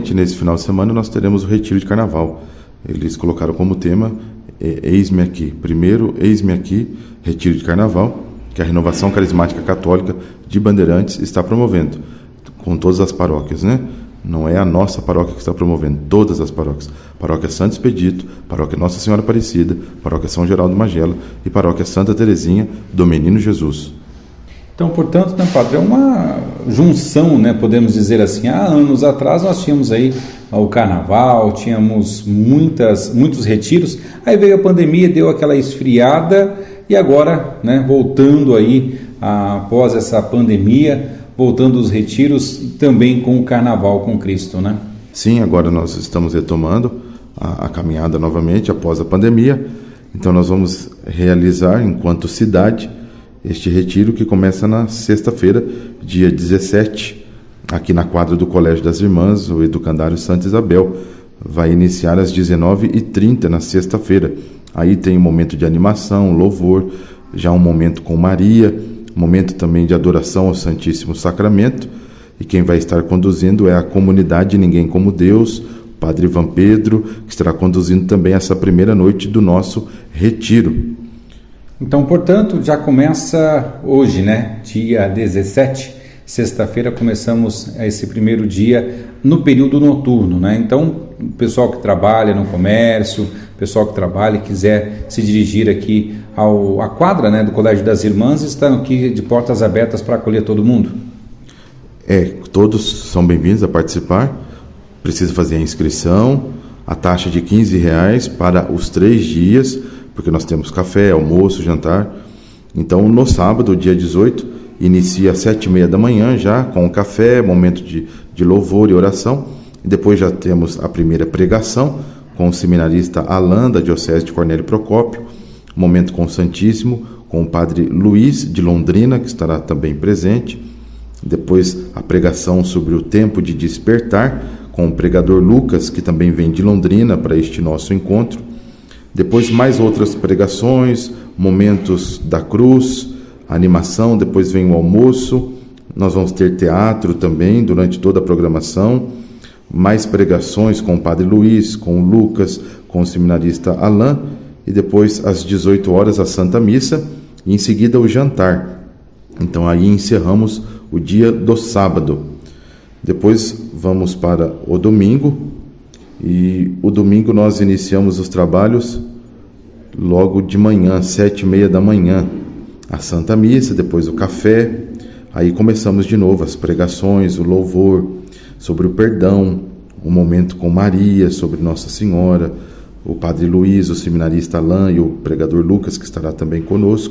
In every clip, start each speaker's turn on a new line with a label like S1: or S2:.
S1: nesse final de semana nós teremos o retiro de carnaval. Eles colocaram como tema Eis-me aqui. Primeiro, Eis-me aqui, retiro de carnaval, que a Renovação Carismática Católica de Bandeirantes está promovendo, com todas as paróquias, né? Não é a nossa paróquia que está promovendo, todas as paróquias. Paróquia Santo Expedito, Paróquia Nossa Senhora Aparecida, Paróquia São Geraldo Magela e Paróquia Santa Teresinha do Menino Jesus.
S2: Então, portanto, né, padre, é uma junção, né, podemos dizer assim. Há anos atrás nós tínhamos aí o carnaval, tínhamos muitos retiros, aí veio a pandemia, deu aquela esfriada e agora, né, voltando aí após essa pandemia, voltando os retiros também com o Carnaval com Cristo, né?
S1: Sim, agora nós estamos retomando a caminhada novamente após a pandemia. Então nós vamos realizar, enquanto cidade, este retiro que começa na sexta-feira, dia 17, aqui na quadra do Colégio das Irmãs, o Educandário Santa Isabel. Vai iniciar às 19h30 na sexta-feira. Aí tem um momento de animação, louvor, já um momento com Maria, momento também de adoração ao Santíssimo Sacramento, e quem vai estar conduzindo é a comunidade Ninguém Como Deus, o Padre Ivan Pedro, que estará conduzindo também essa primeira noite do nosso retiro.
S2: Então, portanto, já começa hoje, né? Dia 17, sexta-feira, começamos esse primeiro dia no período noturno, né? Então, o pessoal que trabalha no comércio, o pessoal que trabalha e quiser se dirigir aqui à quadra, né, do Colégio das Irmãs, estão aqui de portas abertas para acolher todo mundo?
S1: Todos são bem-vindos a participar. Precisa fazer a inscrição, a taxa de R$15 para os 3 dias, porque nós temos café, almoço, jantar. Então, no sábado, dia 18, inicia às 7h30 da manhã já, com o café, momento de louvor e oração. Depois já temos a primeira pregação, com o seminarista Alain, da Diocese de Cornélio Procópio, momento com o Santíssimo, com o Padre Luiz, de Londrina, que estará também presente. Depois a pregação sobre o tempo de despertar, com o pregador Lucas, que também vem de Londrina para este nosso encontro. Depois mais outras pregações, momentos da cruz, animação, depois vem o almoço. Nós vamos ter teatro também durante toda a programação, mais pregações com o Padre Luiz, com o Lucas, com o seminarista Alain, e depois às 18 horas a Santa Missa, e em seguida o jantar. Então aí encerramos o dia do sábado. Depois vamos para o domingo, e o domingo nós iniciamos os trabalhos logo de manhã, 7h30 da manhã, a Santa Missa, depois o café. Aí começamos de novo as pregações, o louvor sobre o perdão, o momento com Maria, sobre Nossa Senhora, o Padre Luiz, o seminarista Alain e o pregador Lucas, que estará também conosco.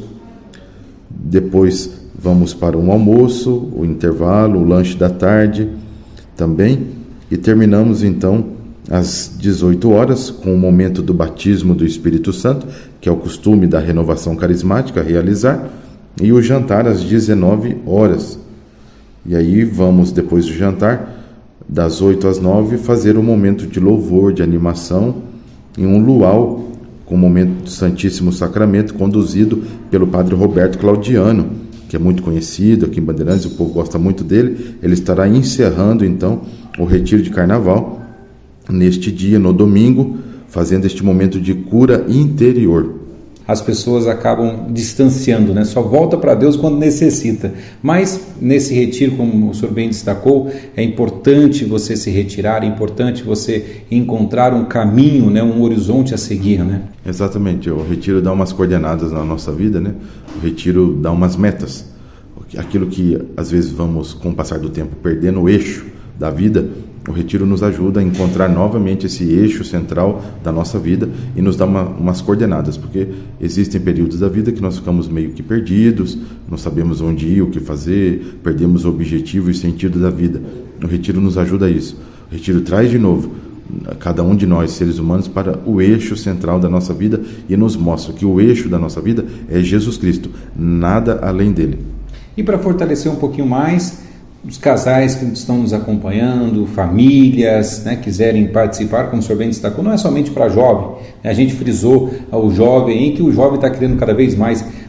S1: Depois vamos para um almoço, o intervalo, o lanche da tarde também, e terminamos então às 18 horas com o momento do batismo do Espírito Santo, que é o costume da Renovação Carismática realizar, e o jantar às 19 horas. E aí vamos, depois do jantar, das 8 às 9, fazer um momento de louvor, de animação, em um luau, com o momento do Santíssimo Sacramento, conduzido pelo Padre Roberto Claudiano, que é muito conhecido aqui em Bandeirantes, o povo gosta muito dele. Ele estará encerrando, então, o retiro de carnaval, neste dia, no domingo, fazendo este momento de cura interior.
S2: As pessoas acabam distanciando, né? Só volta para Deus quando necessita. Mas nesse retiro, como o senhor bem destacou, é importante você se retirar, é importante você encontrar um caminho, né? Um horizonte a seguir, né?
S1: Exatamente. O retiro dá umas coordenadas na nossa vida, né? O retiro dá umas metas. Aquilo que às vezes vamos, com o passar do tempo, perdendo o eixo da vida, o retiro nos ajuda a encontrar novamente esse eixo central da nossa vida e nos dá umas coordenadas, porque existem períodos da vida que nós ficamos meio que perdidos, não sabemos onde ir, o que fazer, perdemos o objetivo e o sentido da vida. O retiro nos ajuda a isso. O retiro traz de novo cada um de nós, seres humanos, para o eixo central da nossa vida e nos mostra que o eixo da nossa vida é Jesus Cristo, nada além dele.
S2: E para fortalecer um pouquinho mais, os casais que estão nos acompanhando, famílias, né, quiserem participar, como o senhor bem destacou, não é somente para jovem. A gente frisou ao jovem, em que o jovem está querendo cada vez mais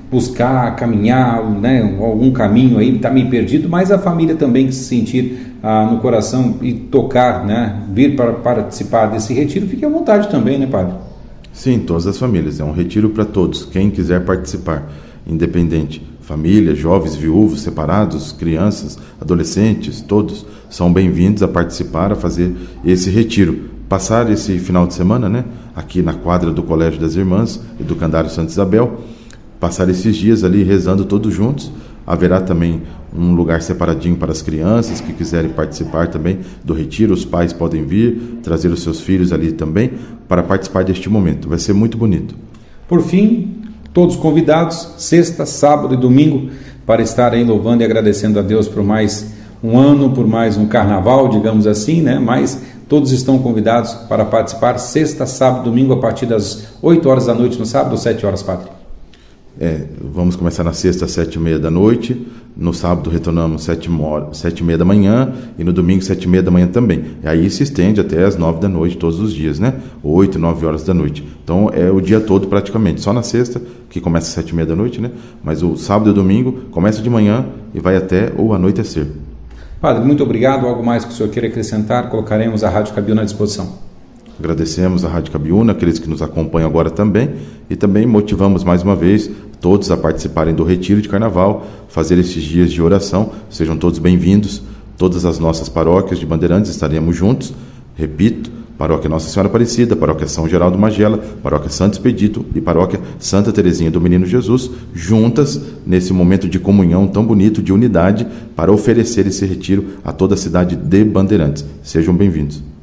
S2: buscar, caminhar, né, algum caminho aí, está meio perdido, mas a família também que se sentir no coração e tocar, né, vir para participar desse retiro, fique à vontade também, né, padre?
S1: Sim, todas as famílias, é um retiro para todos, quem quiser participar, independente, família, jovens, viúvos, separados, crianças, adolescentes, todos são bem-vindos a participar, a fazer esse retiro. Passar esse final de semana, né, aqui na quadra do Colégio das Irmãs e do Candário Santa Isabel, passar esses dias ali rezando todos juntos. Haverá também um lugar separadinho para as crianças que quiserem participar também do retiro. Os pais podem vir, trazer os seus filhos ali também para participar deste momento. Vai ser muito bonito.
S2: Por fim, todos convidados, sexta, sábado e domingo, para estar aí louvando e agradecendo a Deus por mais um ano, por mais um carnaval, digamos assim, né? Mas todos estão convidados para participar sexta, sábado, domingo, a partir das 8 horas da noite no sábado ou 7 horas, padre?
S1: Vamos começar na sexta às 7h30 da noite, no sábado retornamos 7h30 da manhã e no domingo 7h30 da manhã também. E aí se estende até as 9 da noite todos os dias, né? 8, 9 horas da noite. Então é o dia todo praticamente, só na sexta, que começa às 7h30 da noite, né? Mas o sábado e o domingo começa de manhã e vai até o anoitecer.
S2: Padre, muito obrigado. Algo mais que o senhor queira acrescentar? Colocaremos a Rádio Cabiúna à disposição.
S1: Agradecemos a Rádio Cabiúna, aqueles que nos acompanham agora também, e também motivamos mais uma vez todos a participarem do Retiro de Carnaval, fazer esses dias de oração. Sejam todos bem-vindos. Todas as nossas paróquias de Bandeirantes estaremos juntos. Repito, Paróquia Nossa Senhora Aparecida, Paróquia São Geraldo Magela, Paróquia Santo Expedito e Paróquia Santa Teresinha do Menino Jesus, juntas nesse momento de comunhão tão bonito, de unidade, para oferecer esse retiro a toda a cidade de Bandeirantes. Sejam bem-vindos.